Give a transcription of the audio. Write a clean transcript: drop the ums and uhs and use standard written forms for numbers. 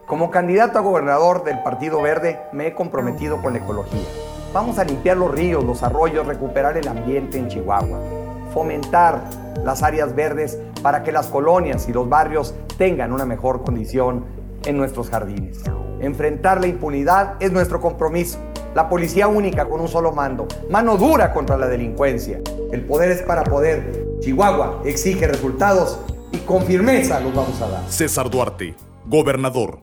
Como candidato a gobernador del Partido Verde, me he comprometido con la ecología. Vamos a limpiar los ríos, los arroyos, recuperar el ambiente en Chihuahua, fomentar las áreas verdes para que las colonias y los barrios tengan una mejor condición en nuestros jardines. Enfrentar la impunidad es nuestro compromiso. La policía única con un solo mando, mano dura contra la delincuencia. El poder es para poder. Chihuahua exige resultados y con firmeza los vamos a dar. César Duarte, gobernador.